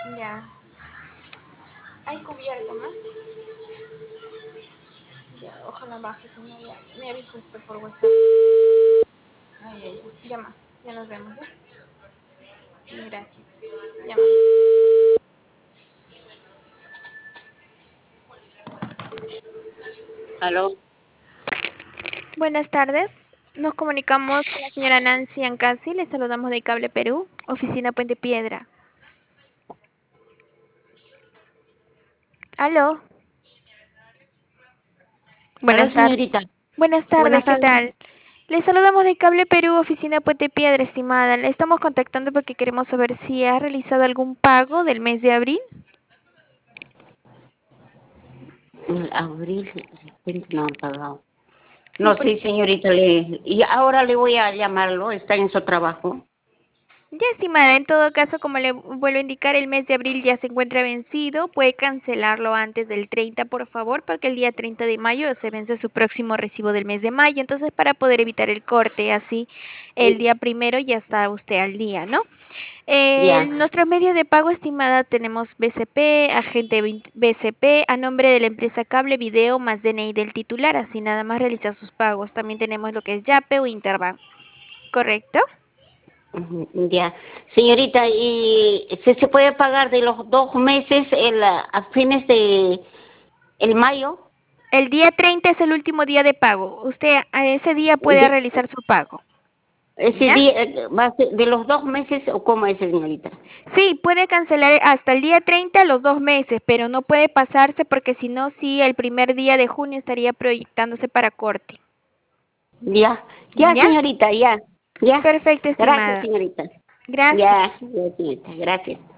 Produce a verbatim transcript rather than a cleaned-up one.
Ya. Hay cubierto, ¿no? Ya, ojalá baje, si no, ya. Me avisa usted por WhatsApp. Ay, ay, ay. Llama. Ya nos vemos, ¿eh? Gracias. Llama. Aló. Buenas tardes. Nos comunicamos con la señora Nancy Ancasi. Le saludamos de Cable Perú, oficina Puente Piedra. Aló. Aló, Buenas tardes. señorita. Buenas tardes, Buenas ¿qué tardes. tal? Le saludamos de Cable Perú, oficina Puente Piedra, estimada. Le estamos contactando porque queremos saber si ha realizado algún pago del mes de abril. En abril, repente no han pagado. Sí, No, por... sí, señorita. Le, y ahora le voy a llamarlo. Está en su trabajo. Ya, estimada, en todo caso, como le vuelvo a indicar, el mes de abril ya se encuentra vencido. Puede cancelarlo antes del treinta, por favor, porque el día treinta de mayo se vence su próximo recibo del mes de mayo. Entonces, para poder evitar el corte, así el día primero ya está usted al día, ¿no? Eh, Ya. nuestro medio de pago, estimada, tenemos B C P, agente B C P, a nombre de la empresa Cable Video más D N I del titular, así nada más realizar sus pagos. También tenemos lo que es Yape o Interbank, ¿correcto? Ujú, ya. Señorita, ¿y se, se puede pagar de los dos meses el, a fines de el mayo? El día treinta es el último día de pago. Usted a ese día puede De, realizar su pago. ese ¿Ya? día, eh, va a ser de los dos meses o cómo es, señorita? Sí, puede cancelar hasta el día treinta los dos meses, pero no puede pasarse porque si no, sí, el primer día de junio estaría proyectándose para corte. Ya. Ya, ¿Ya? señorita, ya. Ya. Perfecto, Gracias, estimada. señorita. Gracias. Ya, ya, señorita. Gracias.